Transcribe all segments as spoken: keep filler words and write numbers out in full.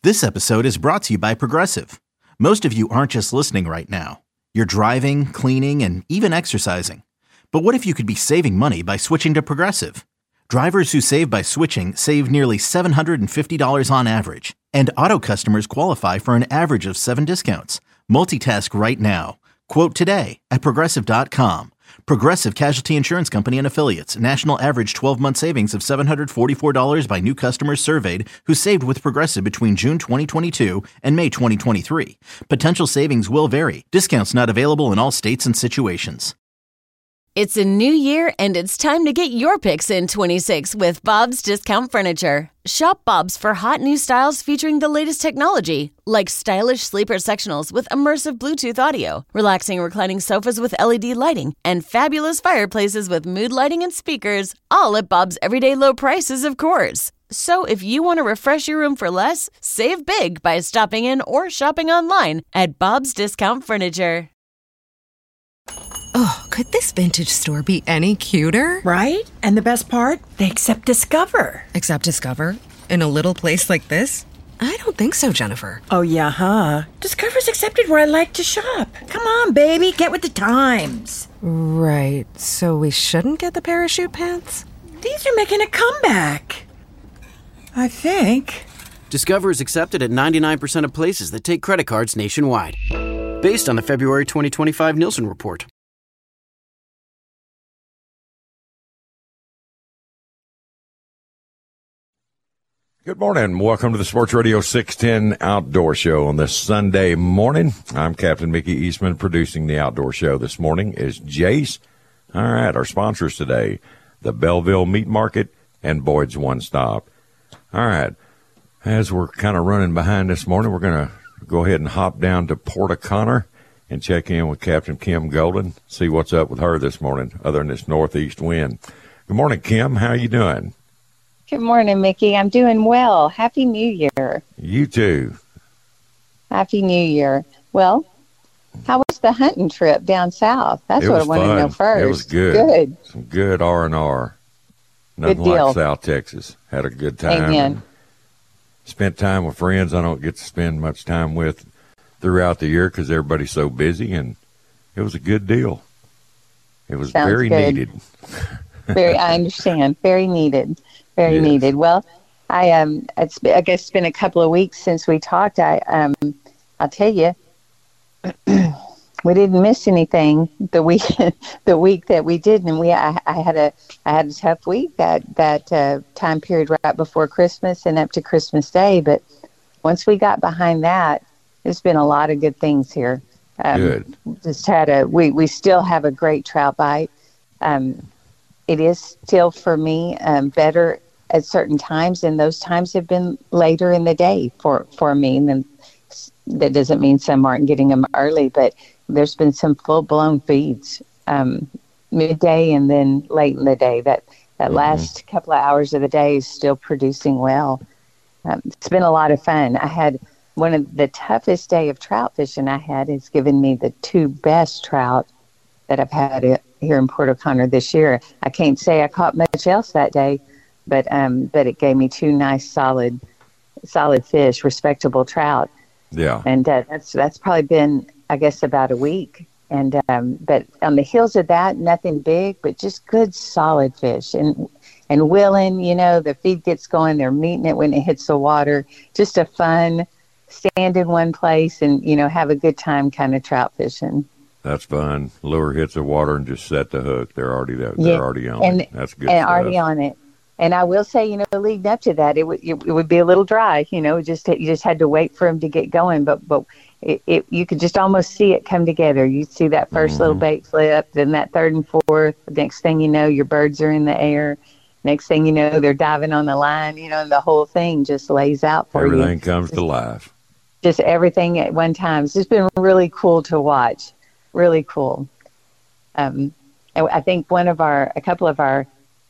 This episode is brought to you by Progressive. Most of you aren't just listening right now. You're driving, cleaning, and even exercising. But what if you could be saving money by switching to Progressive? Drivers who save by switching save nearly seven hundred fifty dollars on average. And auto customers qualify for an average of seven discounts. Multitask right now. Quote today at Progressive dot com. Progressive Casualty Insurance Company and Affiliates. National average twelve-month savings of seven hundred forty-four dollars by new customers surveyed who saved with Progressive between June twenty twenty-two and May twenty twenty-three. Potential savings will vary. Discounts not available in all states and situations. It's a new year, and it's time to get your picks in twenty-six with Bob's Discount Furniture. Shop Bob's for hot new styles featuring the latest technology, like stylish sleeper sectionals with immersive Bluetooth audio, relaxing reclining sofas with L E D lighting, and fabulous fireplaces with mood lighting and speakers, all at Bob's everyday low prices, of course. So if you want to refresh your room for less, save big by stopping in or shopping online at Bob's Discount Furniture. Oh, could this vintage store be any cuter? Right? And the best part? They accept Discover. Accept Discover? In a little place like this? I don't think so, Jennifer. Oh, yeah, huh? Discover's accepted where I like to shop. Come on, baby, get with the times. Right, so we shouldn't get the parachute pants? These are making a comeback. I think. Discover is accepted at ninety-nine percent of places that take credit cards nationwide. Based on the February twenty twenty-five Nielsen report. Good morning. Welcome to the Sports Radio six ten Outdoor Show on this Sunday morning. I'm Captain Mickey Eastman. Producing the Outdoor Show this morning is Jace. All right, our sponsors today, the Belleville Meat Market and Boyd's One Stop. All right, as we're kind of running behind this morning, we're going to go ahead and hop down to Port O'Connor and check in with Captain Kim Golden, see what's up with her this morning, other than this northeast wind. Good morning, Kim. How are you doing? Good morning, Mickey. I'm doing well. Happy New Year. You too. Happy New Year. Well, how was the hunting trip down south? That's It what I was want to fun. know first. It was good. Good. Some good R and R. Nothing Good deal. like South Texas. Had a good time. Amen. Spent time with friends I don't get to spend much time with throughout the year because everybody's so busy, and it was a good deal. It was Sounds very good. needed. Very, I understand. Very needed. Very Yes. needed. Well, I um, it's I guess it's been a couple of weeks since we talked. I um, I'll tell you, we didn't miss anything the week the week that we did, and we I, I had a I had a tough week that that uh, time period right before Christmas and up to Christmas Day. But once we got behind that, there's been a lot of good things here. Um, Good. Just had a we we still have a great trout bite. Um, it is still for me um, better at certain times, and those times have been later in the day for for me. And then that doesn't mean some aren't getting them early, but there's been some full blown feeds um, midday and then late in the day. That that Mm-hmm. last couple of hours of the day is still producing well. Um, it's been a lot of fun. I had one of the toughest day of trout fishing I had has given me the two best trout that I've had it here in Port O'Connor this year. I can't say I caught much else that day, but um, but it gave me two nice, solid, solid fish, respectable trout. Yeah. And uh, that's that's probably been, I guess, about a week. And um, but on the heels of that, nothing big, but just good, solid fish. And and willing, you know, the feed gets going. They're meeting it when it hits the water. Just a fun, stand in one place and, you know, have a good time kind of trout fishing. That's fun. Lure hits the water and just set the hook. They're already there. Yeah, They're already on and, it. That's good and stuff. already on it. And I will say, you know, leading up to that, it would it, it would be a little dry. You know, just you just had to wait for them to get going. But but it, it you could just almost see it come together. You see that first Mm-hmm. little bait flip, then that third and fourth. Next thing you know, your birds are in the air. Next thing you know, they're diving on the line. You know, and the whole thing just lays out for you. Everything comes to life. Just everything at one time. It's just been really cool to watch. Really cool. Um, and I think one of our, a couple of our,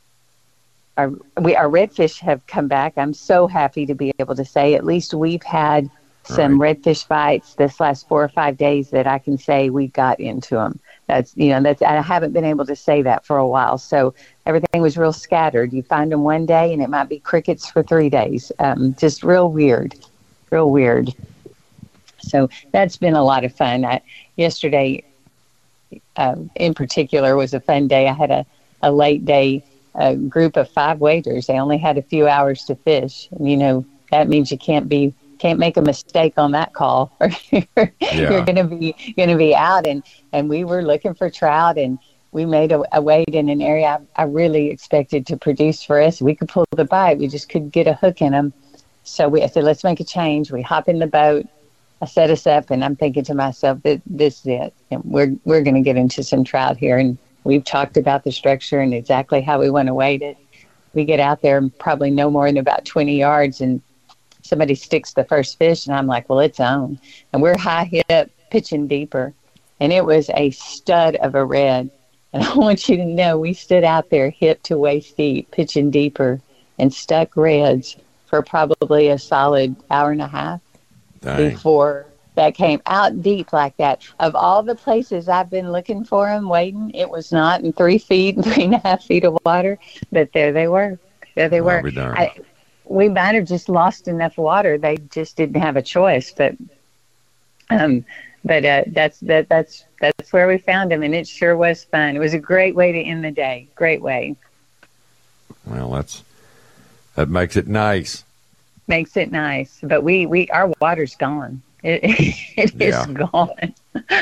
our, we, our redfish have come back. I'm so happy to be able to say at least we've had some Right. redfish bites this last four or five days that I can say we got into them. That's, you know, that's, I haven't been able to say that for a while. So everything was real scattered. You find them one day and it might be crickets for three days. Um, just real weird. real weird. So that's been a lot of fun. I, yesterday, uh, in particular, was a fun day. I had a, a late day uh, group of five waders. They only had a few hours to fish. And, you know, that means you can't be can't make a mistake on that call, or you're, yeah. you're going to be going to be out. And, and we were looking for trout, and we made a, a wade in an area I, I really expected to produce for us. We could pull the bite. We just couldn't get a hook in them. So we I said, let's make a change. We hop in the boat. I set us up, and I'm thinking to myself that this is it. And we're we're going to get into some trout here. And we've talked about the structure and exactly how we want to wade it. We get out there probably no more than about twenty yards, and somebody sticks the first fish, and I'm like, well, it's on. And we're high hip, pitching deeper. And it was a stud of a red. And I want you to know, we stood out there hip to waist deep, pitching deeper, and stuck reds for probably a solid hour and a half. Dang. Before that came out deep like that. Of all the places I've been looking for them, waiting, it was not in three feet, three and a half feet of water, but there they were. There they were. I, we might have just lost enough water. They just didn't have a choice. But um, but uh, that's that that's that's where we found them, and it sure was fun. It was a great way to end the day. Great way. Well, that's that makes it nice. Makes it nice, but we, we our water's gone. It, it yeah. is gone.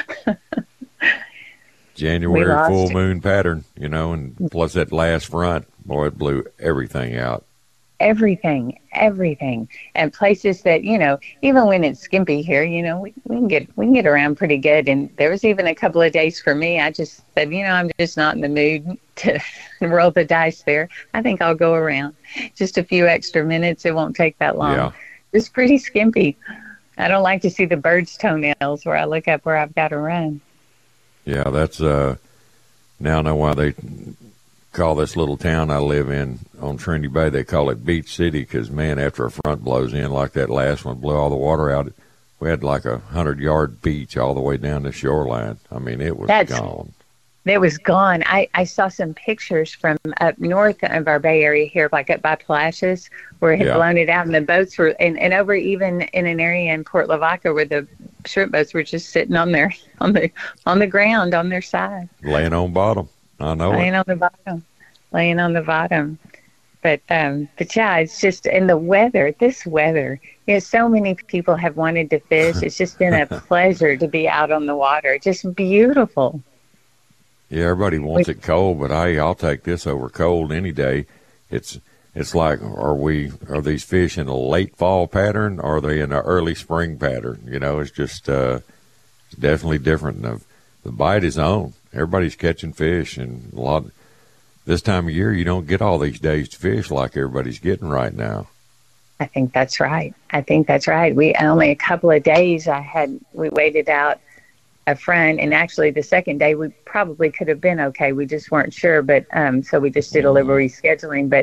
January full moon pattern, you know, and plus that last front, boy, it blew everything out. Everything, everything, and places that, you know, even when it's skimpy here, you know, we, we can get we can get around pretty good. And there was even a couple of days for me, I just said, you know, I'm just not in the mood to roll the dice there. I think I'll go around just a few extra minutes. It won't take that long. Yeah. It's pretty skimpy. I don't like to see the bird's toenails where I look up where I've got to run. Yeah, that's uh. Now I know why they call this little town I live in on Trinity Bay, they call it Beach City, because, man, after a front blows in like that last one, blew all the water out, we had like a hundred-yard beach all the way down the shoreline. I mean, it was That's, gone. It was gone. I, I saw some pictures from up north of our Bay Area here, like up by Palacios, where it had yeah. blown it out, and the boats were, and, and over even in an area in Port Lavaca where the shrimp boats were just sitting on their on the on the ground on their side, laying on bottom. I know laying it. on the bottom, laying on the bottom. But um, but yeah, it's just, and the weather. This weather, you know, so many people have wanted to fish. It's just been a pleasure to be out on the water. Just beautiful. Yeah, everybody wants we, it cold, but I I'll take this over cold any day. It's it's like, are we are these fish in a late fall pattern, or are they in an early spring pattern? You know, it's just uh, it's definitely different. The, the bite is on. Everybody's catching fish, and a lot this time of year you don't get all these days to fish like everybody's getting right now. I think that's right. I think that's right. We only a couple of days I had we waited out a friend, and actually the second day we probably could have been okay. We just weren't sure, but um, so we just did a little rescheduling. But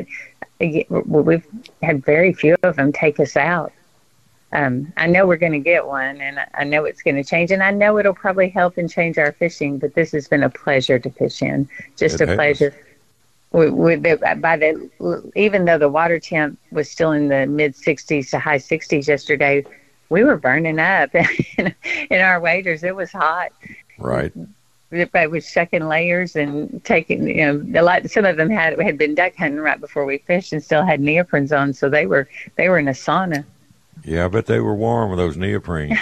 we've had very few of them take us out. Um, I know we're going to get one, and I know it's going to change, and I know it'll probably help and change our fishing, but this has been a pleasure to fish in, just it a pleasure. We, we, by the, even though the water temp was still in the mid sixties to high sixties yesterday, we were burning up in, in our waders. It was hot. Right. Everybody was shucking layers and taking, you know, a lot. Some of them had had been duck hunting right before we fished and still had neoprenes on, so they were they were in a sauna. Yeah, I bet they were warm with those neoprenes.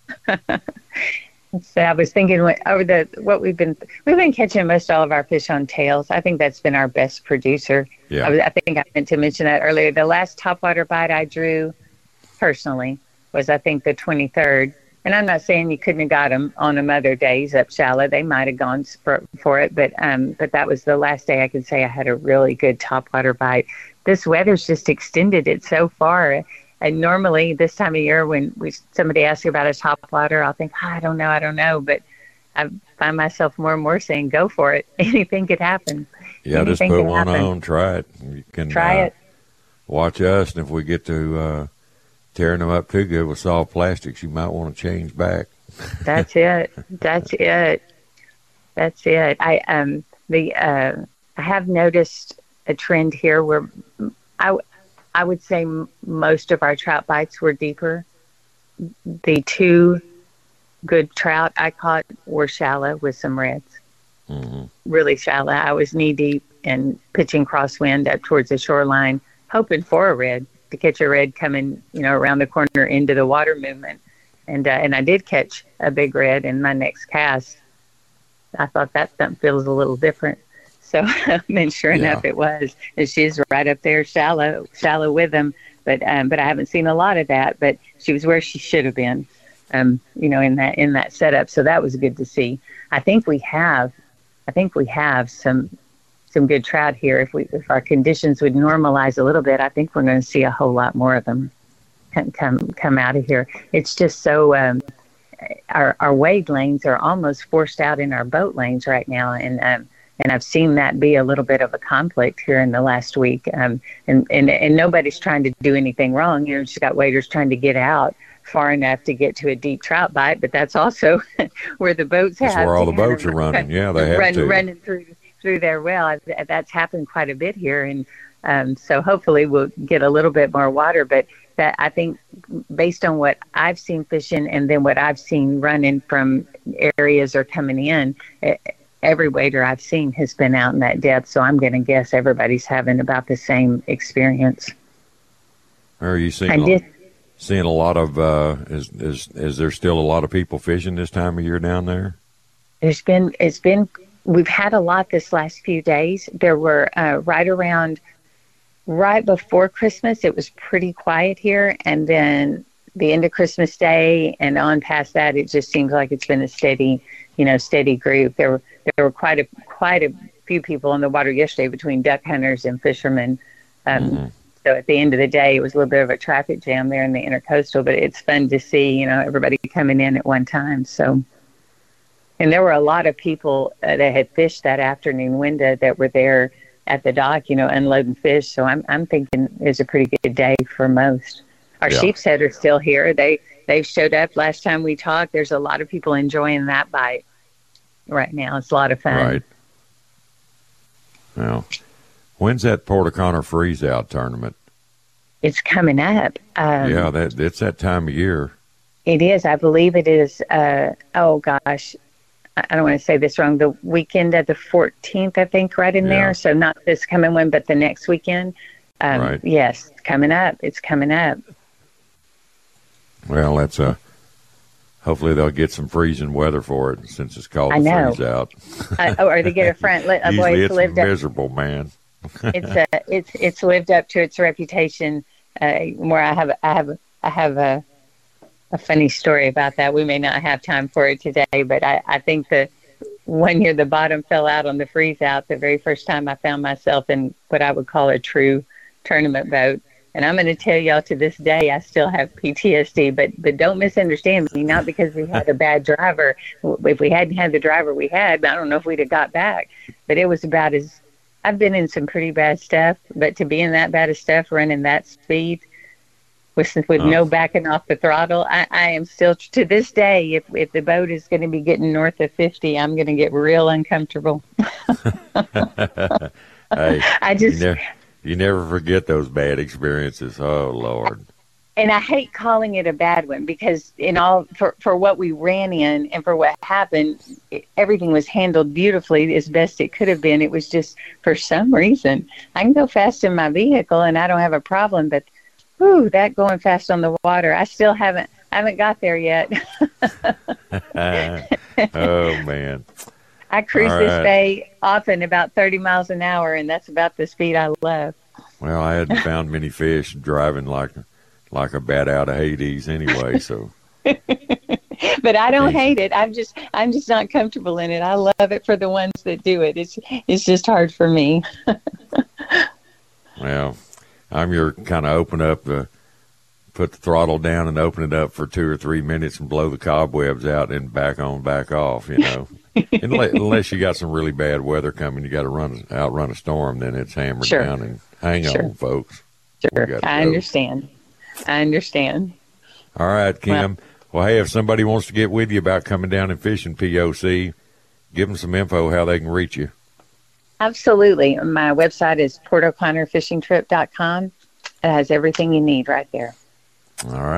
So I was thinking over the what we've been we've been catching most all of our fish on tails. I think that's been our best producer. Yeah. I, was, I think I meant to mention that earlier. The last topwater bite I drew personally was, I think, the twenty-third. And I'm not saying you couldn't have got them on them other days up shallow. They might have gone for, for it, but um, but that was the last day I could say I had a really good topwater bite. This weather's just extended it so far. And normally this time of year when we somebody asks you about a topwater, I'll think, oh, I don't know, I don't know. But I find myself more and more saying, go for it. Anything could happen. Yeah, Anything just put one happen. on, try it. You can try uh, it. Watch us, and if we get to uh, tearing them up too good with soft plastics, you might want to change back. That's it. That's it. That's it. I um the uh, I have noticed a trend here where I. I would say m- most of our trout bites were deeper the two good trout I caught were shallow with some reds. Mm-hmm. Really shallow. I was knee deep and pitching crosswind up towards the shoreline, hoping for a red, to catch a red coming, you know, around the corner into the water movement. And uh, and I did catch a big red in my next cast. I thought that something feels a little different. So then sure yeah. enough it was. And she's right up there shallow, shallow with them. But um, but I haven't seen a lot of that. But she was where she should have been, um, you know, in that in that setup. So that was good to see. I think we have, I think we have some some good trout here. If we if our conditions would normalize a little bit, I think we're going to see a whole lot more of them come come, come out of here. It's just so um, our our wade lanes are almost forced out in our boat lanes right now, and um, and I've seen that be a little bit of a conflict here in the last week. Um, and and and nobody's trying to do anything wrong. You know, just got waders trying to get out far enough to get to a deep trout bite, but that's also where the boats that's have. That's where all the boats are running. Yeah, they have run, to. Running through through there. Well, that's happened quite a bit here, and um, so hopefully we'll get a little bit more water. But that I think, based on what I've seen fishing and then what I've seen running from areas or coming in, every wader I've seen has been out in that depth. So I'm going to guess everybody's having about the same experience. Are you seeing? I did. Seeing a lot of uh, is is is there still a lot of people fishing this time of year down there? There's been it's been we've had a lot this last few days. There were uh, right around right before Christmas. It was pretty quiet here, and then the end of Christmas Day and on past that, it just seems like it's been a steady, you know, steady group. There were there were quite a quite a few people on the water yesterday between duck hunters and fishermen. Um, mm-hmm. So at the end of the day, it was a little bit of a traffic jam there in the intercoastal, but it's fun to see, you know, everybody coming in at one time. So, and there were a lot of people uh, that had fished that afternoon window that were there at the dock, you know, unloading fish. So I'm I'm thinking it's a pretty good day for most. Our yeah. sheep's head are still here. They they've showed up last time we talked. There's a lot of people enjoying that bite right now. It's a lot of fun. Right. Well, when's that Port O'Connor Freeze Out tournament? It's coming up. Um, yeah, that it's that time of year. It is. I believe it is. Uh, oh, gosh. I, I don't want to say this wrong. The weekend of the fourteenth, I think, right in yeah. there. So not this coming one, but the next weekend. Um, right. Yes, coming up. It's coming up. Well, that's a. Hopefully they'll get some freezing weather for it since it's called I know. Freeze Out. uh, oh, or they get a front. A Usually boy it's lived miserable, up, man. it's uh, it's it's lived up to its reputation. Uh, where I have I have I have a a funny story about that. We may not have time for it today, but I, I think that one year the bottom fell out on the freeze out. The very first time I found myself in what I would call a true tournament boat. And I'm going to tell y'all to this day, I still have P T S D, but but don't misunderstand me, not because we had a bad driver. If we hadn't had the driver we had, I don't know if we'd have got back. But it was about as, I've been in some pretty bad stuff, but to be in that bad of stuff, running that speed, with with oh. no backing off the throttle, I, I am still, to this day, if, if the boat is going to be getting north of fifty, I'm going to get real uncomfortable. Hey, I just... You never, you never forget those bad experiences. Oh, Lord. And I hate calling it a bad one because in all for, for what we ran in and for what happened, it, everything was handled beautifully as best it could have been. It was just, for some reason, I can go fast in my vehicle and I don't have a problem, but whew, that going fast on the water, I still haven't I haven't got there yet. Oh, man. I cruise All this right. bay often about thirty miles an hour, and that's about the speed I love. Well, I hadn't found many fish driving like like a bat out of Hades anyway, so. But I don't hate it. I'm just I'm just not comfortable in it. I love it for the ones that do it. It's it's just hard for me. Well, I'm your kind of open up the, put the throttle down and open it up for two or three minutes and blow the cobwebs out and back on, back off, you know. unless, unless you got some really bad weather coming, you got to run outrun a storm, then it's hammered sure. down and hang sure. on, folks. Sure, I go. understand. I understand. All right, Kim. Well, well, hey, if somebody wants to get with you about coming down and fishing P O C, give them some info how they can reach you. Absolutely. My website is port o'connor fishing trip dot com. It has everything you need right there. All right.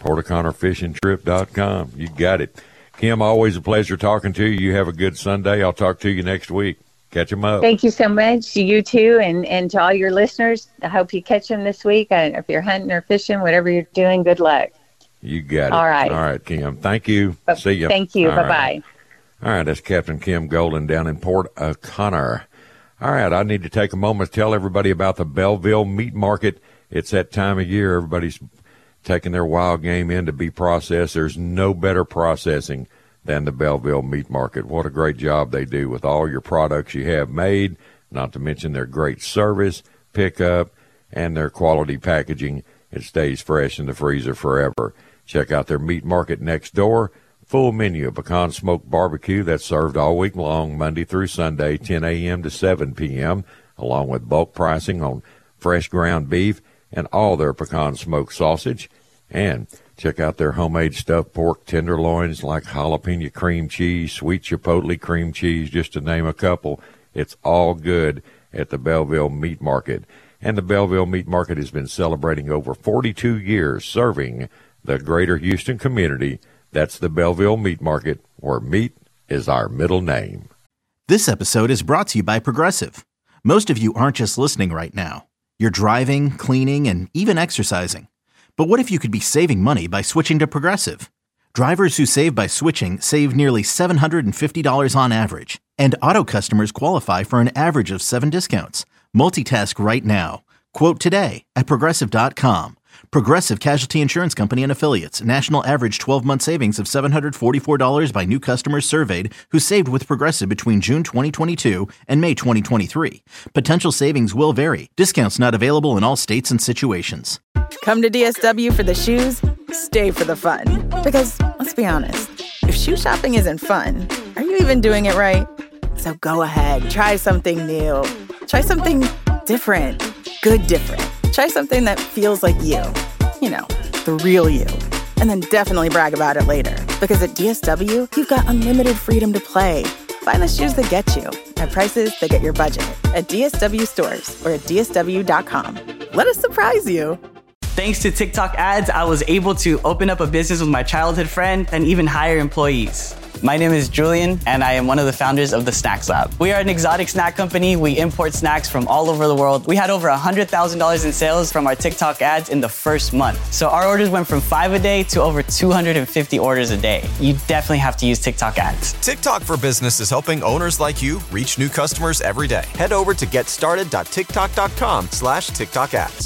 Port O'Connor Fishing Trip dot com. You got it. Kim, always a pleasure talking to you. You have a good Sunday. I'll talk to you next week. Catch them up. Thank you so much. You too. And, and to all your listeners, I hope you catch them this week. Uh, if you're hunting or fishing, whatever you're doing, good luck. You got it. All right. All right, Kim. Thank you. Uh, See you. Thank you. All Bye-bye. Right. All right, that's Captain Kim Golden down in Port O'Connor. All right, I need to take a moment to tell everybody about the Belleville Meat Market. It's that time of year. Everybody's taking their wild game in to be processed. There's no better processing than the Belleville Meat Market. What a great job they do with all your products you have made, not to mention their great service, pickup, and their quality packaging. It stays fresh in the freezer forever. Check out their meat market next door. Full menu of pecan smoked barbecue that's served all week long, Monday through Sunday, ten a.m. to seven p.m., along with bulk pricing on fresh ground beef and all their pecan smoked sausage. And check out their homemade stuffed pork tenderloins like jalapeno cream cheese, sweet chipotle cream cheese, just to name a couple. It's all good at the Belleville Meat Market. And the Belleville Meat Market has been celebrating over forty-two years serving the greater Houston community. That's the Belleville Meat Market, where meat is our middle name. This episode is brought to you by Progressive. Most of you aren't just listening right now. You're driving, cleaning, and even exercising. But what if you could be saving money by switching to Progressive? Drivers who save by switching save nearly seven hundred fifty dollars on average. And auto customers qualify for an average of seven discounts. Multitask right now. Quote today at Progressive dot com. Progressive Casualty Insurance Company and Affiliates. National average twelve-month savings of seven hundred forty-four dollars by new customers surveyed who saved with Progressive between June twenty twenty-two and May twenty twenty-three. Potential savings will vary. Discounts not available in all states and situations. Come to D S W for the shoes, stay for the fun. Because, let's be honest, if shoe shopping isn't fun, are you even doing it right? So go ahead, try something new. Try something different. Good different. Try something that feels like you. You know, the real you. And then definitely brag about it later. Because at D S W, you've got unlimited freedom to play. Find the shoes that get you at prices that get your budget at D S W stores or at D S W dot com. Let us surprise you. Thanks to TikTok ads, I was able to open up a business with my childhood friend and even hire employees. My name is Julian, and I am one of the founders of the Snacks Lab. We are an exotic snack company. We import snacks from all over the world. We had over one hundred thousand dollars in sales from our TikTok ads in the first month. So our orders went from five a day to over two hundred fifty orders a day. You definitely have to use TikTok ads. TikTok for Business is helping owners like you reach new customers every day. Head over to getstarted dot tiktok dot com slash TikTok ads.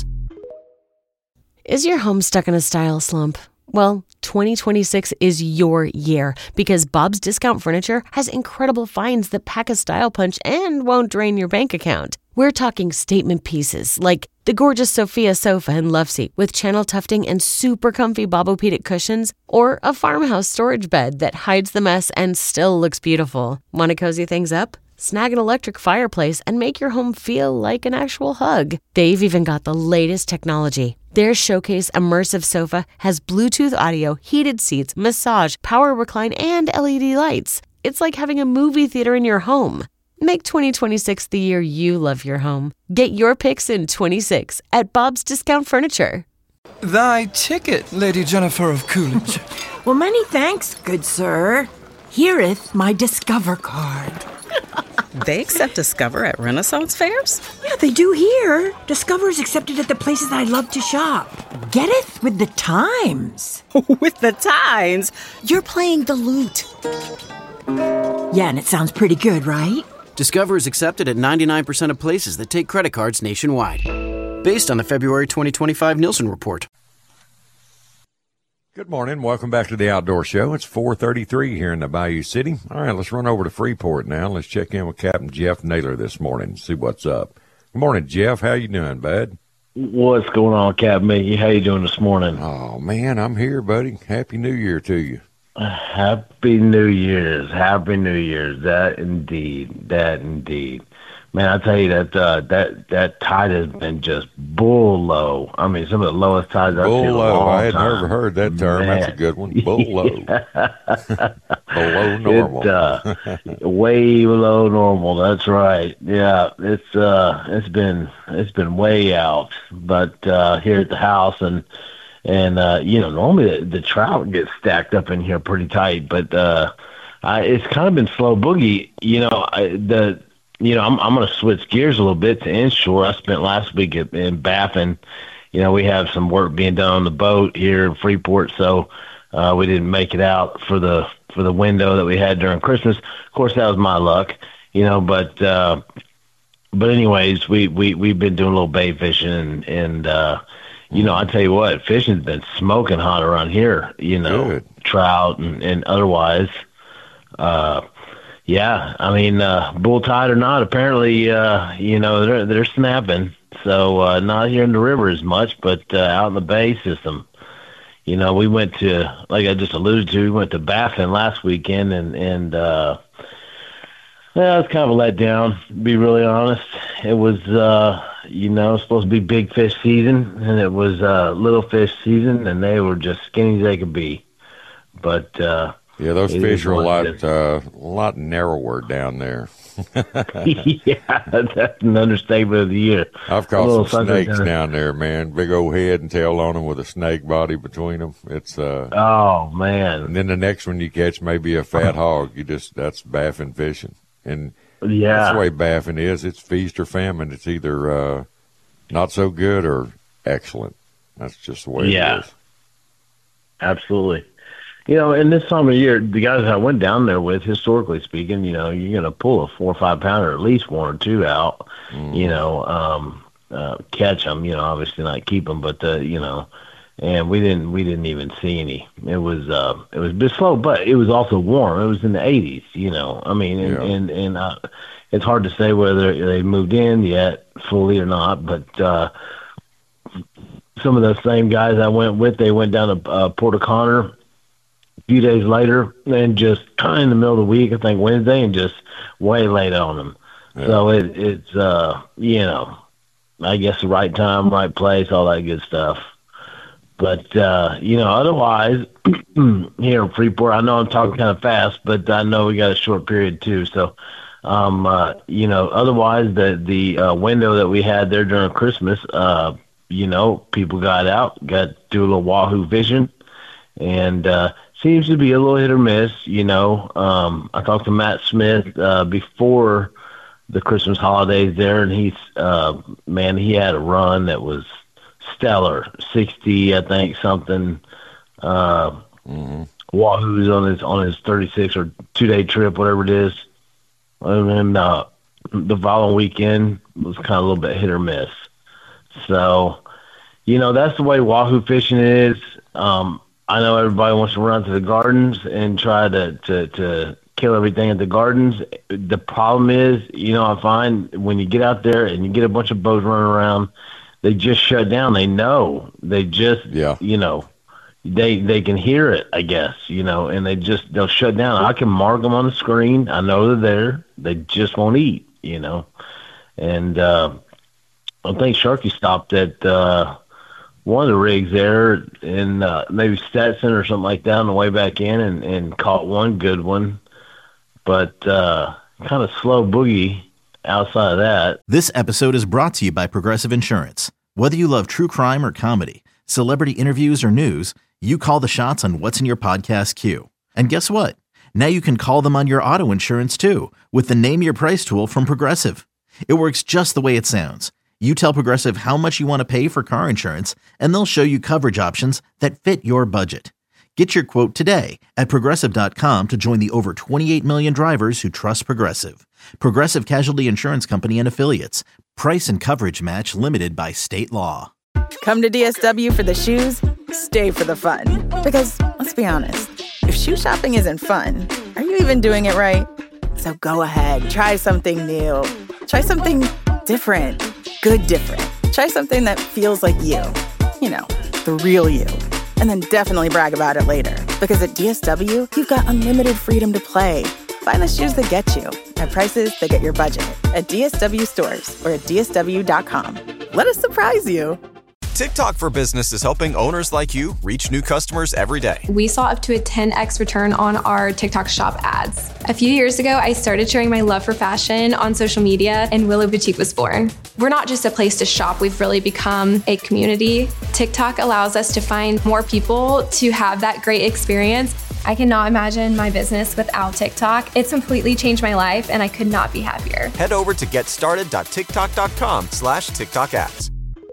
Is your home stuck in a style slump? Well, twenty twenty-six is your year because Bob's Discount Furniture has incredible finds that pack a style punch and won't drain your bank account. We're talking statement pieces like the gorgeous Sophia sofa and love seat with channel tufting and super comfy Bobopedic cushions, or a farmhouse storage bed that hides the mess and still looks beautiful. Want to cozy things up? Snag an electric fireplace and make your home feel like an actual hug. They've even got the latest technology. Their Showcase Immersive Sofa has Bluetooth audio, heated seats, massage, power recline, and L E D lights. It's like having a movie theater in your home. Make twenty twenty-six the year you love your home. Get your picks in twenty-six at Bob's Discount Furniture. Thy ticket, Lady Jennifer of Coolidge. Well, many thanks, good sir. Hereeth my Discover card. They accept Discover at Renaissance fairs? Yeah, they do here. Discover is accepted at the places I love to shop. Getteth with the times. With the times? You're playing the lute. Yeah, and it sounds pretty good, right? Discover is accepted at ninety-nine percent of places that take credit cards nationwide. Based on the February twenty twenty-five Nielsen report. Good morning. Welcome back to the Outdoor Show. It's four thirty-three here in the Bayou City. All right, let's run over to Freeport now. Let's check in with Captain Jeff Naylor this morning, see what's up. Good morning, Jeff. How you doing, bud? What's going on, Captain Mickey? How you doing this morning? Oh, man, I'm here, buddy. Happy New Year to you. Happy New Year's. Happy New Year's. That indeed. That indeed. Man, I tell you that uh, that that tide has been just bull low. I mean, some of the lowest tides I've seen in a long time. I had never heard that term. Man. That's a good one. Bull low. Below normal. It, uh, way below normal. That's right. Yeah, it's uh, it's been it's been way out. But uh, here at the house and And, uh, you know, normally the, the trout gets stacked up in here pretty tight, but uh, I, it's kind of been slow boogie. You know, I, the you know, I'm I'm going to switch gears a little bit to inshore. I spent last week at, in Baffin. You know, we have some work being done on the boat here in Freeport, so uh, we didn't make it out for the for the window that we had during Christmas. Of course, that was my luck, you know, but uh, but anyways, we, we, we've been doing a little bait fishing, and, and uh, you know, I tell you what, fishing's been smoking hot around here, you know, Good. trout and, and otherwise. Uh, yeah, I mean, uh, bull tide or not, apparently, uh, you know, they're, they're snapping. So uh, not here in the river as much, but uh, out in the bay system. You know, we went to, like I just alluded to, we went to Baffin last weekend, and, and uh, well, it's kind of a letdown, to be really honest. It was, uh, you know, supposed to be big fish season, and it was uh, little fish season, and they were just skinny as they could be. But uh, yeah, those fish are a lot, uh, a lot narrower down there. Yeah, that's an understatement of the year. I've caught some snakes down there, man. Big old head and tail on them with a snake body between them. It's uh oh man. And then the next one you catch maybe a fat hog. You just that's Baffin fishing, and yeah, that's the way Baffin is. It's feast or famine. It's either uh, not so good or excellent. That's just the way yeah. it is. Absolutely. You know, in this time of year, the guys I went down there with, historically speaking, you know, you're going to pull a four or five pounder, at least one or two out, mm. you know, um, uh, catch them, you know, obviously not keep them, but, uh, you know, and we didn't, we didn't even see any. It was, uh, it was a bit slow, but it was also warm. It was in the eighties, you know, I mean, and, yeah. and, and, uh, it's hard to say whether they moved in yet fully or not, but, uh, some of those same guys I went with, they went down to uh, Port O'Connor a few days later, and just kind of in the middle of the week, I think Wednesday, and just waylaid on them. Yeah. So it, it's, uh, you know, I guess the right time, right place, all that good stuff. But, uh, you know, otherwise, here in Freeport, I know I'm talking kind of fast, but I know we got a short period too. So, um, uh, you know, otherwise, the, the uh, window that we had there during Christmas, uh, you know, people got out, got to do a little wahoo fishing, and uh, seems to be a little hit or miss, you know. Um, I talked to Matt Smith uh, before the Christmas holidays there, and he's, uh, man, he had a run that was stellar, sixty, I think, something, uh, mm-hmm. wahoos on his on his thirty-six or two-day trip, whatever it is. And then uh, the following weekend was kind of a little bit hit or miss. So, you know, that's the way wahoo fishing is. Um, I know everybody wants to run to the gardens and try to, to, to kill everything at the gardens. The problem is, you know, I find when you get out there and you get a bunch of boats running around, they just shut down. They know. They just, yeah. you know, they they can hear it, I guess, you know, and they just, they'll shut down. I can mark them on the screen. I know they're there. They just won't eat, you know. And uh, I think Sharky stopped at uh, one of the rigs there in uh, maybe Stetson or something like that on the way back in, and, and caught one good one. But uh, kind of slow boogie outside of that. This episode is brought to you by Progressive Insurance. Whether you love true crime or comedy, celebrity interviews or news, you call the shots on what's in your podcast queue. And guess what? Now you can call them on your auto insurance too with the Name Your Price tool from Progressive. It works just the way it sounds. You tell Progressive how much you want to pay for car insurance, and they'll show you coverage options that fit your budget. Get your quote today at Progressive dot com to join the over twenty-eight million drivers who trust Progressive. Progressive Casualty Insurance Company and Affiliates. Price and coverage match limited by state law. Come to D S W for the shoes, stay for the fun. Because, let's be honest, if shoe shopping isn't fun, are you even doing it right? So go ahead, try something new. Try something different. Good different. Try something that feels like you. You know, the real you. And then definitely brag about it later. Because at D S W, you've got unlimited freedom to play. Find the shoes that get you at prices that get your budget at D S W stores or at D S W dot com. Let us surprise you. TikTok for Business is helping owners like you reach new customers every day. We saw up to a ten x return on our TikTok shop ads. A few years ago, I started sharing my love for fashion on social media, and Willow Boutique was born. We're not just a place to shop, we've really become a community. TikTok allows us to find more people to have that great experience. I cannot imagine my business without TikTok. It's completely changed my life, and I could not be happier. Head over to getstarted.tiktok.com slash TikTok ads.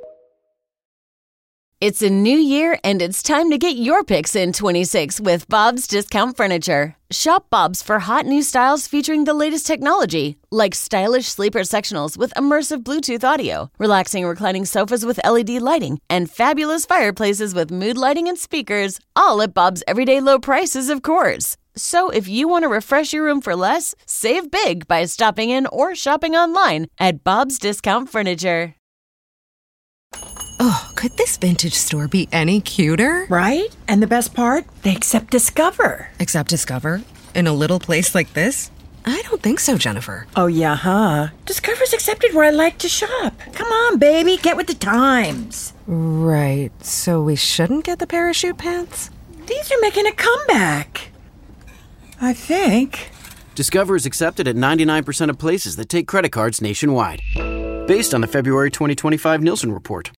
It's a new year, and it's time to get your picks in twenty-six with Bob's Discount Furniture. Shop Bob's for hot new styles featuring the latest technology, like stylish sleeper sectionals with immersive Bluetooth audio, relaxing reclining sofas with L E D lighting, and fabulous fireplaces with mood lighting and speakers, all at Bob's everyday low prices, of course. So if you want to refresh your room for less, save big by stopping in or shopping online at Bob's Discount Furniture. Oh, could this vintage store be any cuter? Right? And the best part? They accept Discover. Accept Discover? In a little place like this? I don't think so, Jennifer. Oh, yeah, huh? Discover's accepted where I like to shop. Come on, baby, get with the times. Right, so we shouldn't get the parachute pants? These are making a comeback. I think. Discover is accepted at ninety-nine percent of places that take credit cards nationwide. Based on the February twenty twenty-five Nielsen report.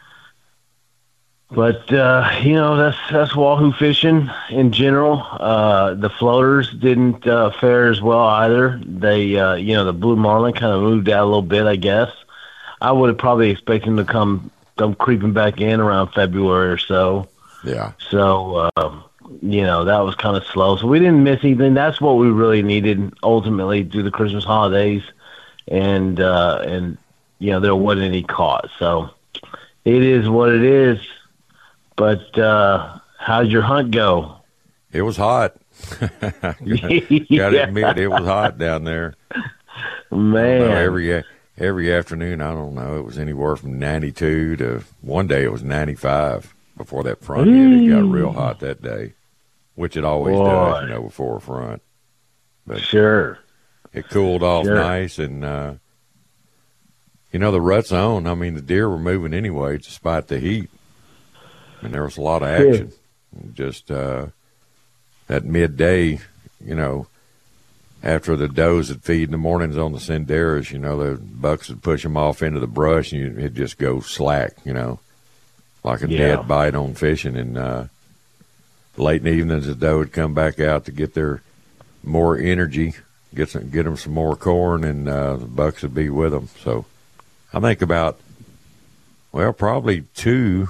But, uh, you know, that's that's wahoo fishing in general. Uh, the floaters didn't uh, fare as well either. They, uh, you know, the blue marlin kind of moved out a little bit, I guess. I would have probably expected them to come, come creeping back in around February or so. Yeah. So, uh, you know, that was kind of slow. So we didn't miss anything. That's what we really needed ultimately through the Christmas holidays. And, uh, and you know, there wasn't any caught. So it is what it is. But uh, how'd your hunt go? It was hot. Got to admit, it was hot down there. Man, know, every every afternoon, I don't know, it was anywhere from ninety-two to one day it was ninety-five. Before that front hit, it got real hot that day, which it always Boy. does, you know, before a front. But sure, it cooled off sure. nice, and uh, you know, the rut's on. I mean, the deer were moving anyway, despite the heat. And there was a lot of action. Yeah. Just uh, that midday, you know, after the does would feed in the mornings on the Senderas, you know, the bucks would push them off into the brush, and you, it'd just go slack, you know, like a yeah. dead bite on fishing. And uh, late in the evenings, the doe would come back out to get their more energy, get some, get them some more corn, and uh, the bucks would be with them. So I think about, well, probably two.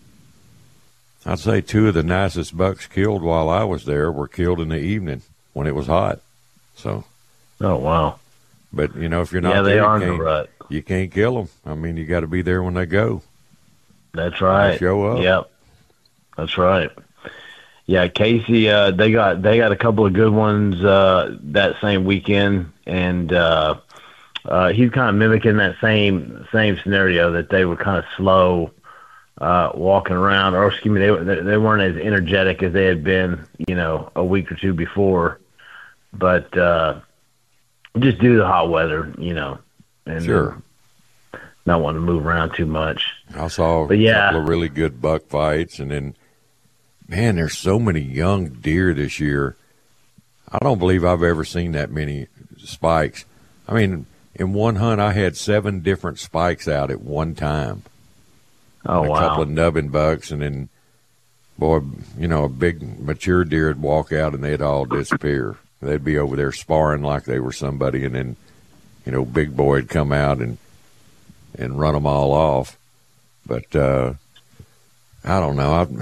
I'd say two of the nicest bucks killed while I was there were killed in the evening when it was hot. So, oh wow! But you know, if you're not yeah, there, they are you, in the can't, rut. you can't kill them. I mean, you got to be there when they go. That's right. They show up. Yep, that's right. Yeah, Casey, uh, they got they got a couple of good ones uh, that same weekend, and uh, uh, he's kind of mimicking that same same scenario that they were kind of slow. Uh, walking around, or excuse me, they they weren't as energetic as they had been, you know, a week or two before. But uh, just due to the hot weather, you know, and sure, not wanting to move around too much. I saw but a yeah. couple of really good buck fights, and then, man, there's so many young deer this year. I don't believe I've ever seen that many spikes. I mean, in one hunt, I had seven different spikes out at one time. Oh, a wow. couple of nubbin bucks, and then, boy, you know, a big mature deer would walk out and they'd all disappear. They'd be over there sparring like they were somebody, and then, you know, big boy would come out and and run them all off. But uh, I don't know. I,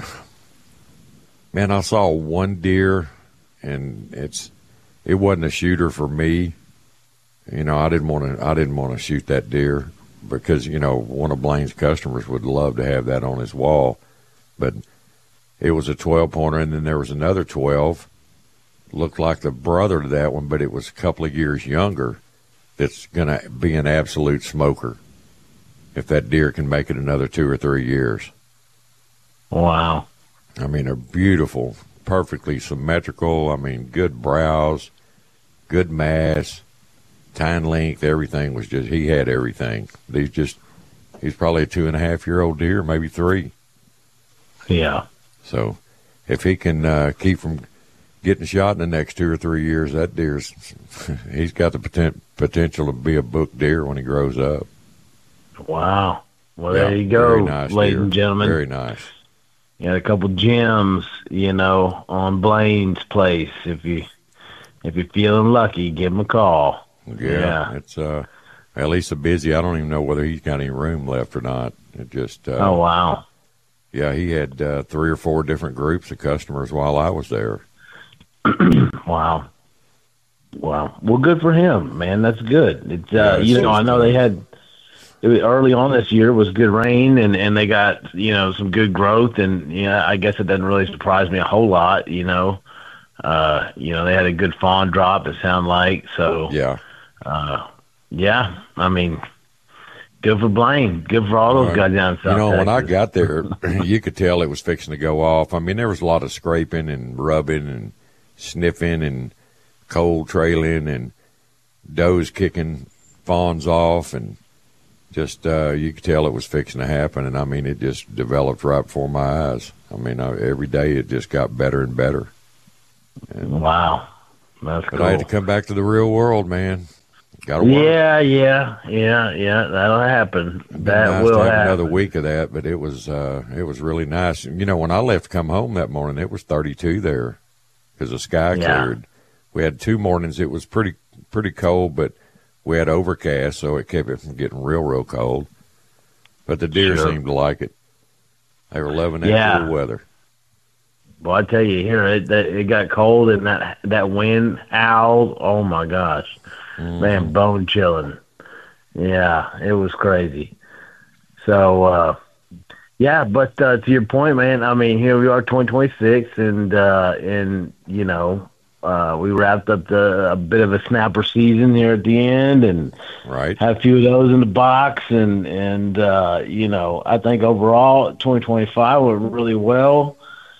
man, I saw one deer, and it's it wasn't a shooter for me. You know, I didn't want to. I didn't want to shoot that deer. Because, you know, one of Blaine's customers would love to have that on his wall. But it was a twelve-pointer, and then there was another twelve. Looked like the brother to that one, but it was a couple of years younger. That's going to be an absolute smoker if that deer can make it another two or three years. Wow. I mean, they're beautiful, perfectly symmetrical. I mean, good brows, good mass. Time length, everything was just, he had everything. These just he's probably a two and a half year old deer, maybe three. Yeah. So if he can uh, keep from getting shot in the next two or three years, that deer's he's got the poten- potential to be a book deer when he grows up. Wow. Well, Yeah, there you go, very nice ladies deer. and gentlemen. Very nice. You got a couple gems, you know, on Blaine's place. If you if you're feeling lucky, give him a call. Yeah, Yeah. it's uh, at least so busy. I don't even know whether he's got any room left or not. It just uh, Oh, wow. Yeah, he had uh, three or four different groups of customers while I was there. Wow. Wow. Well, good for him, man. That's good. It's, uh, Yeah, it's you know, just, I know they had it was early on this year was good rain, and, and they got, you know, some good growth. And, you know, I guess it doesn't really surprise me a whole lot, you know. Uh, you know, they had a good fawn drop, it sounded like. So, yeah. Uh, yeah, I mean, good for Blaine. Good for all those guys down south. You know, Texas. when I got there, you could tell it was fixing to go off. I mean, there was a lot of scraping and rubbing and sniffing and cold trailing and does kicking fawns off, and just uh, you could tell it was fixing to happen. And I mean, it just developed right before my eyes. I mean, I, every day it just got better and better. And, wow, that's but cool. I had to come back to the real world, man. Got to work. Yeah, yeah, yeah, yeah. That'll happen. That nice will to have happen. another week of that, but it was uh, it was really nice. You know, when I left to come home that morning, it was thirty-two there because the sky Yeah. cleared. We had two mornings. It was pretty pretty cold, but we had overcast, so it kept it from getting real, real cold. But the deer Sure. seemed to like it. They were loving that Yeah. cool weather. Well, I tell you, here it that it got cold and that that wind howled. Oh my gosh, Mm-hmm. man, bone chilling. Yeah, it was crazy. So, uh, yeah, but uh, to your point, man. I mean, here we are, twenty twenty-six, and uh, and you know, uh, we wrapped up the a bit of a snapper season here at the end, and right, had a few of those in the box, and and uh, you know, I think overall, twenty twenty-five went really well.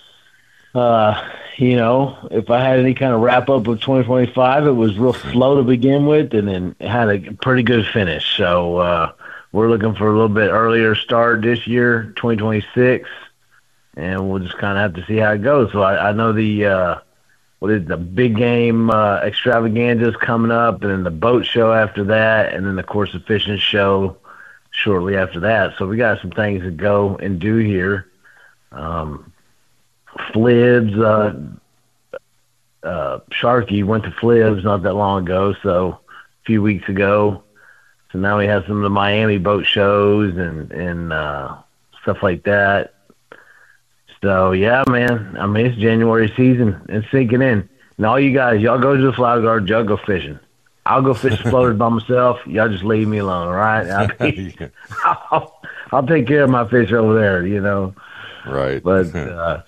Uh, you know, if I had any kind of wrap up of twenty twenty-five, it was real slow to begin with, and then it had a pretty good finish. So uh, we're looking for a little bit earlier start this year, twenty twenty-six, and we'll just kind of have to see how it goes. So I, I know the uh, what is it, the big game uh, extravaganza is coming up, and then the boat show after that, and then of course the fishing show shortly after that. So we got some things to go and do here. Um, Flibs, uh, uh, Sharky went to Flibs not that long ago, so a few weeks ago. So now we have some of the Miami boat shows and, and uh, stuff like that. So, yeah, man, I mean, it's January season. It's sinking in. And all you guys, y'all go to the flower garden, y'all go fishing. I'll go fish the floaters by myself. Y'all just leave me alone, all right? I'll, be, I'll, I'll take care of my fish over there, you know. Right. But uh,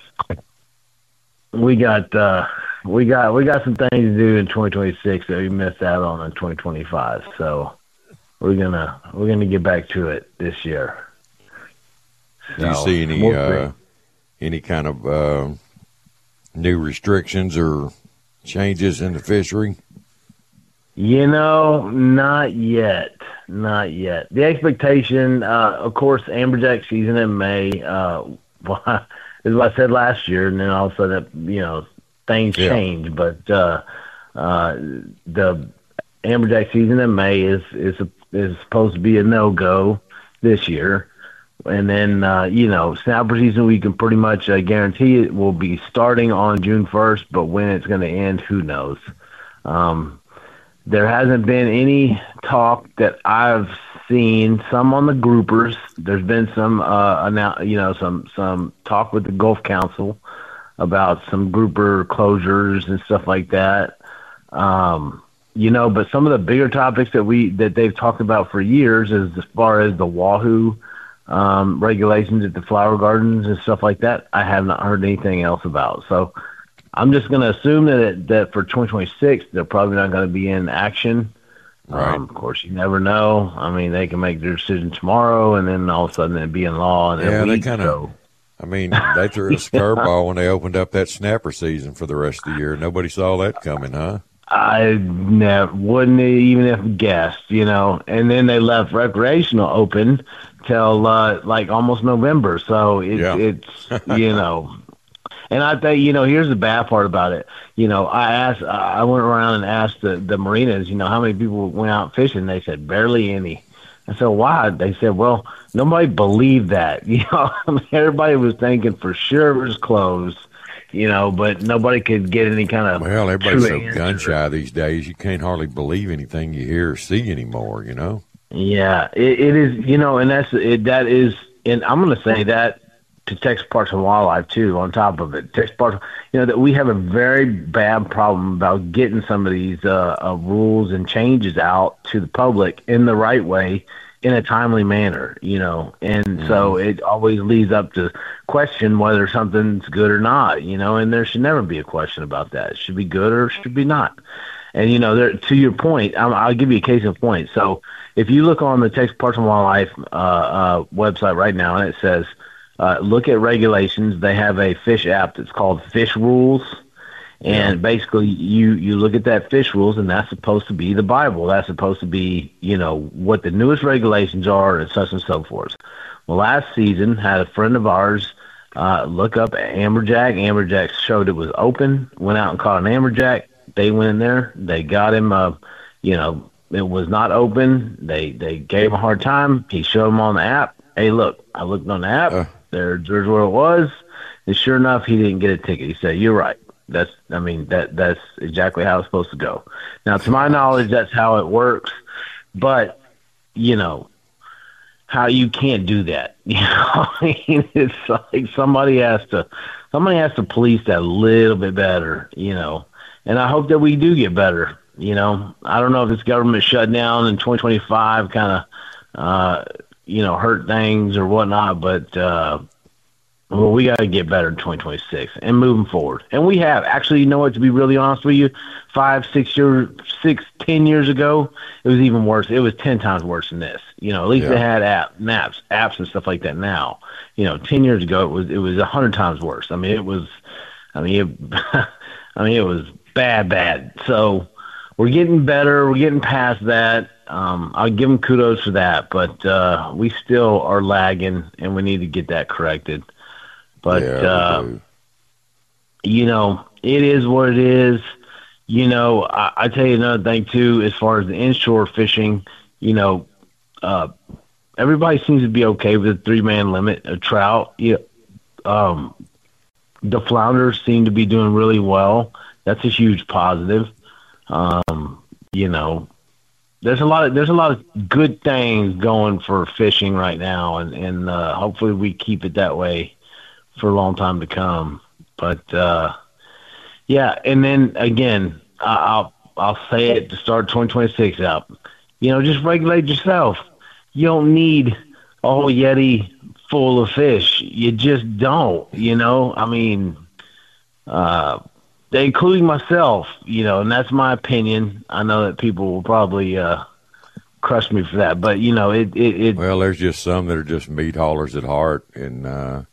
we got uh, we got we got some things to do in twenty twenty-six that we missed out on in twenty twenty-five. So we're gonna we're gonna get back to it this year. Do you So, see any we'll uh, see. any kind of uh, new restrictions or changes in the fishery? You know, not yet. Not yet. The expectation, uh, of course, amberjack season in May. Uh, well, is what I said last year, and then all of a sudden, you know, things Yeah. change. But uh, uh, the amberjack season in May is is is supposed to be a no go this year. And then, uh, you know, snapper season, we can pretty much uh, guarantee it will be starting on June first, but when it's going to end, who knows? Um, there hasn't been any talk that I've seen, some on the groupers. There's been some, uh, annou- you know, some, some talk with the Gulf Council about some grouper closures and stuff like that. Um, you know, but some of the bigger topics that we, that they've talked about for years is as far as the wahoo, um, regulations at the flower gardens and stuff like that, I have not heard anything else about. So I'm just going to assume that it, that for twenty twenty-six, they're probably not going to be in action. Right. Um, of course, you never know. I mean, they can make their decision tomorrow, and then all of a sudden it'd be in law. And Yeah, they kind of. I mean, they threw us a curveball when they opened up that snapper season for the rest of the year. Nobody saw that coming, huh? I never wouldn't even have guessed, you know. And then they left recreational open till uh, like almost November. So it, Yeah. it's you know, and I think you know here's the bad part about it. You know, I asked, I went around and asked the the marinas, you know, how many people went out fishing. They said barely any. I said, why? They said, well, nobody believed that. You know, I mean, everybody was thinking for sure it was closed. You know, but nobody could get any kind of Well, everybody's so true gun answer. shy these days. You can't hardly believe anything you hear or see anymore. You know. Yeah, it, it is. You know, and that's it. That is, and I'm going to say that to Texas Parks and Wildlife too. On top of it, Texas Parks, you know, that we have a very bad problem about getting some of these uh, uh, rules and changes out to the public in the right way, in a timely manner. You know, and mm-hmm. so it always leads up to question whether something's good or not. You know, and there should never be a question about that. It should be good or it should be not. And you know, there, to your point, I'm, I'll give you a case in point. So. If you look on the Texas Parks and Wildlife uh, uh, website right now, and it says, uh, look at regulations, they have a fish app that's called Fish Rules. And yeah. basically, you, you look at that fish rules, and that's supposed to be the Bible. That's supposed to be, you know, what the newest regulations are and such and so forth. Well, last season, had a friend of ours uh, look up amberjack. Amberjack showed it was open, went out and caught an amberjack. They went in there. They got him, uh, you know, it was not open. They they gave him a hard time. He showed them on the app. Hey, look, I looked on the app. Uh, there, there's where it was. And sure enough, he didn't get a ticket. He said, "You're right. That's, I mean, that that's exactly how it's supposed to go." Now, to my knowledge, that's how it works. But you know, how you can't do that. You know, I mean, it's like somebody has to somebody has to police that a little bit better. You know, and I hope that we do get better. You know, I don't know if this government shutdown in twenty twenty-five kind of, uh, you know, hurt things or whatnot, but, uh, well, we got to get better in twenty twenty-six and moving forward. And we have. Actually, you know what, to be really honest with you, five, six years, six, ten years ago, it was even worse. It was ten times worse than this. You know, at least Yeah. they had app, apps, apps and stuff like that now. You know, ten years ago, it was it was a hundred times worse. I mean, it was, I mean, it, I mean, it was bad, bad. So, we're getting better. We're getting past that. Um, I'll give them kudos for that, but uh, we still are lagging, and we need to get that corrected. But, Yeah, uh, we do. you know, it is what it is. You know, I, I tell you another thing, too, as far as the inshore fishing, you know, uh, everybody seems to be okay with the three-man limit of trout. Yeah, um, the flounders seem to be doing really well. That's a huge positive. Um, you know, there's a lot of there's a lot of good things going for fishing right now, and and uh, hopefully we keep it that way for a long time to come. But uh, yeah, and then again, I'll I'll say it to start twenty twenty-six out. You know, just regulate yourself. You don't need a whole Yeti full of fish. You just don't. You know, I mean, uh. including myself, you know, and that's my opinion. I know that people will probably uh, crush me for that, but you know, it, it, it. Well, there's just some that are just meat haulers at heart, and uh,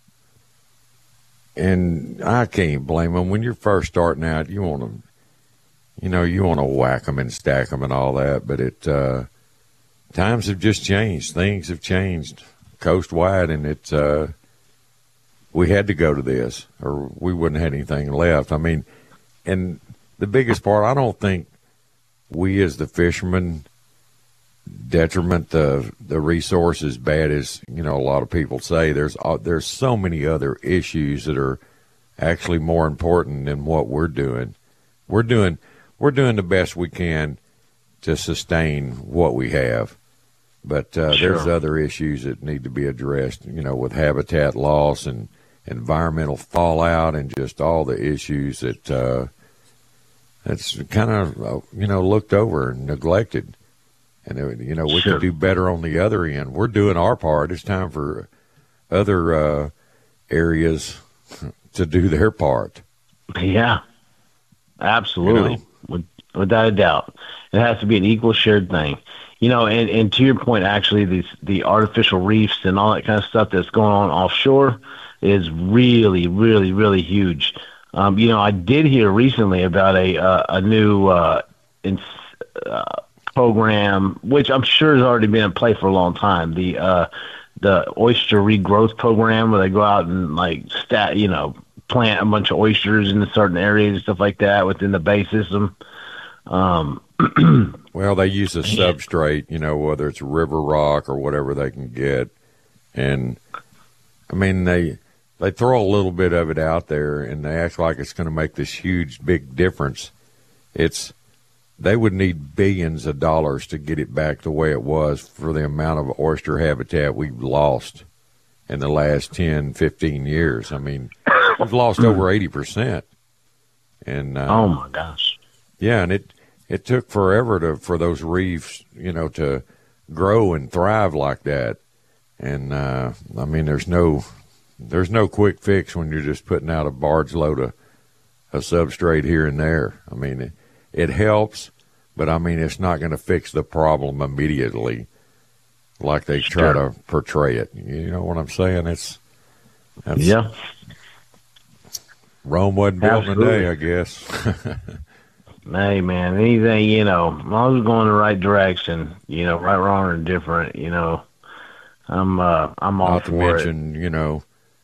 and I can't blame them. When you're first starting out, you want to, you know, you want to whack them and stack them and all that, but it uh, times have just changed. Things have changed coast wide, and it uh, we had to go to this, or we wouldn't have anything left. I mean. And the biggest part, I don't think we as the fishermen detriment the the resource as bad as, you know, a lot of people say. There's uh, there's so many other issues that are actually more important than what we're doing. We're doing we're doing the best we can to sustain what we have, but uh, Sure. there's other issues that need to be addressed. You know, with habitat loss and environmental fallout and just all the issues that uh, that's kind of, uh, you know, looked over and neglected. And, uh, you know, we Sure. could do better on the other end. We're doing our part. It's time for other uh, areas to do their part. Yeah, absolutely. You know? With, without a doubt. It has to be an equal shared thing. You know, and, and to your point, actually, these, the artificial reefs and all that kind of stuff that's going on offshore is really, really, really huge. Um, you know, I did hear recently about a uh, a new uh, in, uh, program, which I'm sure has already been in play for a long time. The uh, the oyster regrowth program where they go out and like stat, you know, plant a bunch of oysters in certain areas and stuff like that within the bay system. Um, well, they use a substrate, you know, whether it's river rock or whatever they can get. And, I mean, they they throw a little bit of it out there, and they act like it's going to make this huge, big difference. It's They would need billions of dollars to get it back the way it was for the amount of oyster habitat we've lost in the last ten, fifteen years. I mean, we've lost over eighty percent. And, uh, oh, my gosh. Yeah, and it, it took forever to for those reefs, you know, to grow and thrive like that. And, uh, I mean, there's no there's no quick fix when you're just putting out a barge load of a substrate here and there. I mean, it, it helps, but, I mean, it's not going to fix the problem immediately like they try Sure. to portray it. You know what I'm saying? It's that's, Yeah. Rome wasn't built in a Absolutely. day, I guess. Hey, man, anything, you know, as long as we're going the right direction, you know, right, wrong, or indifferent, you know, I'm uh, I'm all Not to for it. mention, you know,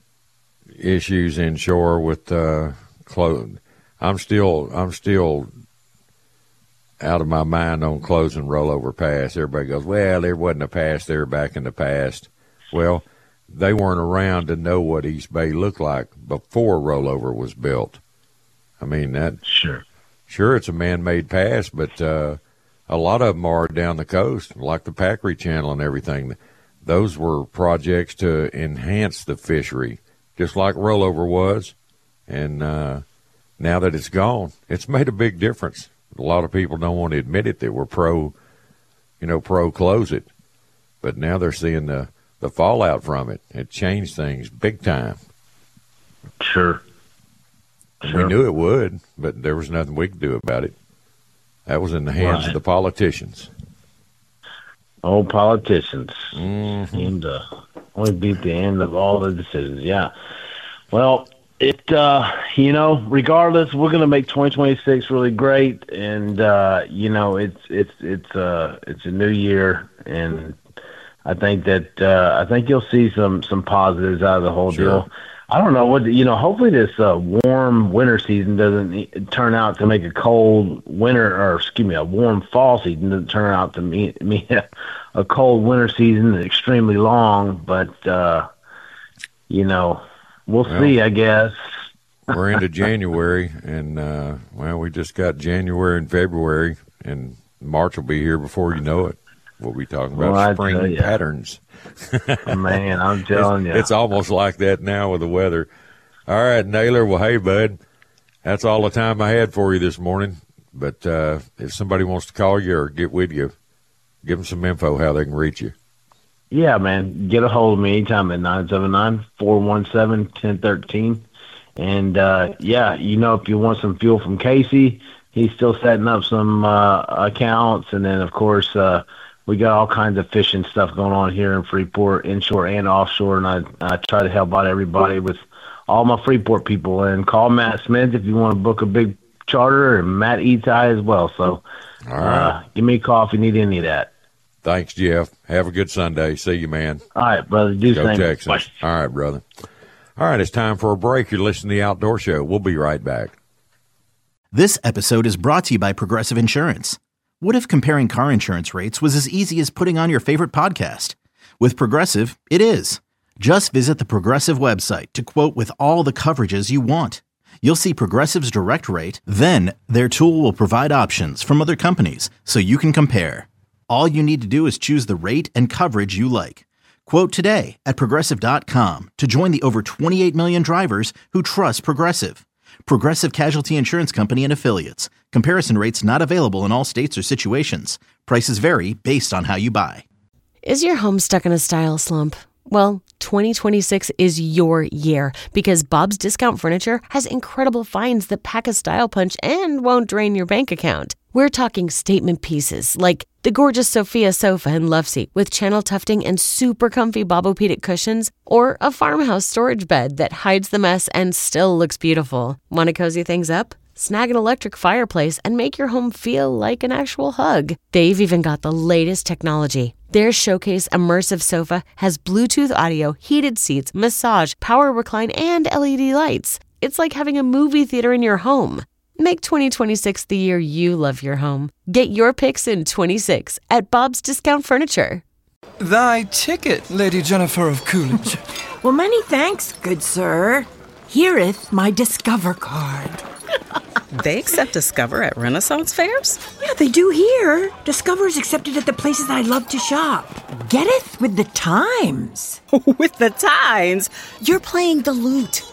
issues inshore with uh, clothes. I'm still, I'm still out of my mind on closing Rollover Pass. Everybody goes, well, there wasn't a pass there back in the past. Well, they weren't around to know what East Bay looked like before Rollover was built. I mean, that sure, sure, it's a man-made pass, but uh, a lot of them are down the coast, like the Packery Channel and everything. Those were projects to enhance the fishery, just like Rollover was. And uh, now that it's gone, it's made a big difference. A lot of people don't want to admit it that we're pro, you know, pro close it. But now they're seeing the, the fallout from it. It changed things big time. Sure. We Sure. knew it would, but there was nothing we could do about it. That was in the hands Right. of the politicians. Old politicians Mm-hmm. seem to only be at the end of all the decisions. Yeah. Well, it uh, you know, regardless, we're going to make twenty twenty-six really great, and uh, you know, it's it's it's uh it's a new year, and I think that uh, I think you'll see some some positives out of the whole Sure. deal. I don't know what you know. Hopefully, this uh, warm winter season doesn't e- turn out to make a cold winter, or excuse me, a warm fall season doesn't turn out to me, me a cold winter season, extremely long. But uh, you know, we'll Well, see. I guess. We're into January, and, uh, well, we just got January and February, and March will be here before you know it. We'll be talking about Well, I spring tell ya. patterns. Man, I'm telling it's, you. it's almost like that now with the weather. All right, Naylor. Well, hey, bud, that's all the time I had for you this morning. But uh, if somebody wants to call you or get with you, give them some info how they can reach you. Yeah, man. Get a hold of me anytime at nine seven nine, four one seven, one zero one three. And, uh, yeah, you know, if you want some fuel from Casey, he's still setting up some uh, accounts. And then, of course, uh, we got all kinds of fishing stuff going on here in Freeport, inshore and offshore. And I, I try to help out everybody with all my Freeport people. And call Matt Smith if you want to book a big charter, and Matt Etai as well. So All right. uh, give me a call if you need any of that. Thanks, Jeff. Have a good Sunday. See you, man. All right, brother. Do Go same. Texans. Bye. All right, brother. All right, it's time for a break. You're listening to The Outdoor Show. We'll be right back. This episode is brought to you by Progressive Insurance. What if comparing car insurance rates was as easy as putting on your favorite podcast? With Progressive, it is. Just visit the Progressive website to quote with all the coverages you want. You'll see Progressive's direct rate, then their tool will provide options from other companies so you can compare. All you need to do is choose the rate and coverage you like. Quote today at Progressive dot com to join the over twenty-eight million drivers who trust Progressive. Progressive Casualty Insurance Company and Affiliates. Comparison rates not available in all states or situations. Prices vary based on how you buy. Is your home stuck in a style slump? Well, twenty twenty-six is your year because Bob's Discount Furniture has incredible finds that pack a style punch and won't drain your bank account. We're talking statement pieces like the gorgeous Sophia sofa and love seat with channel tufting and super comfy Bobopedic cushions, or a farmhouse storage bed that hides the mess and still looks beautiful. Want to cozy things up? Snag an electric fireplace and make your home feel like an actual hug. They've even got the latest technology. Their Showcase Immersive Sofa has Bluetooth audio, heated seats, massage, power recline, and L E D lights. It's like having a movie theater in your home. Make twenty twenty-six the year you love your home. Get your picks in twenty-six at Bob's Discount Furniture. Thy ticket, Lady Jennifer of Coolidge. Well, many thanks, good sir. Hereeth my Discover card. They accept Discover at Renaissance fairs? Yeah, they do here. Discover's accepted at the places I love to shop. Getteth with the times. With the times? You're playing the lute.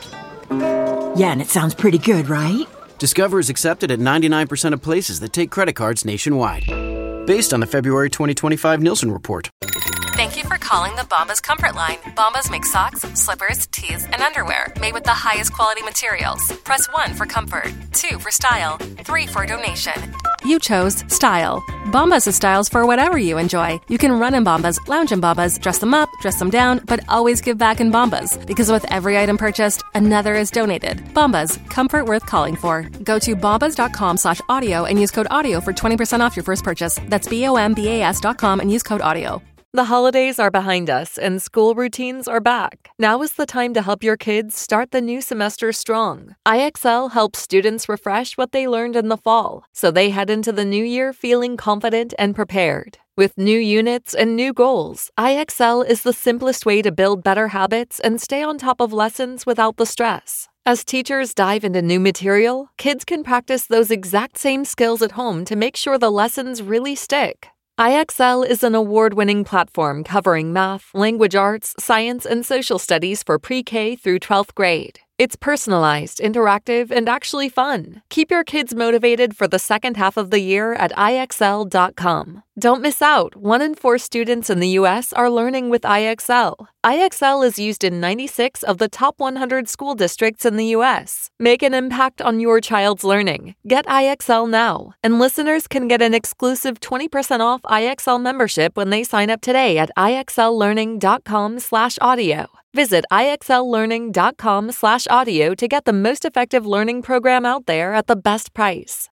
Yeah, and it sounds pretty good, right? Discover is accepted at ninety-nine percent of places that take credit cards nationwide. Based on the February twenty twenty-five Nielsen report. Thank you for calling the Bombas Comfort Line. Bombas make socks, slippers, tees, and underwear made with the highest quality materials. Press one for comfort, two for style, three for donation. You chose style. Bombas has styles for whatever you enjoy. You can run in Bombas, lounge in Bombas, dress them up, dress them down, but always give back in Bombas. Because with every item purchased, another is donated. Bombas, comfort worth calling for. Go to bombas.com slash audio and use code audio for twenty percent off your first purchase. That's B-O-M-B-A-S dot com and use code audio. The holidays are behind us and school routines are back. Now is the time to help your kids start the new semester strong. I X L helps students refresh what they learned in the fall, so they head into the new year feeling confident and prepared. With new units and new goals, I X L is the simplest way to build better habits and stay on top of lessons without the stress. As teachers dive into new material, kids can practice those exact same skills at home to make sure the lessons really stick. I X L is an award-winning platform covering math, language arts, science, and social studies for pre-K through twelfth grade. It's personalized, interactive, and actually fun. Keep your kids motivated for the second half of the year at I X L dot com. Don't miss out. One in four students in the U S are learning with I X L. I X L is used in ninety-six of the top one hundred school districts in the U S. Make an impact on your child's learning. Get I X L now. And listeners can get an exclusive twenty percent off I X L membership when they sign up today at I X L learning dot com slash audio. Visit I X L learning dot com slash audio to get the most effective learning program out there at the best price.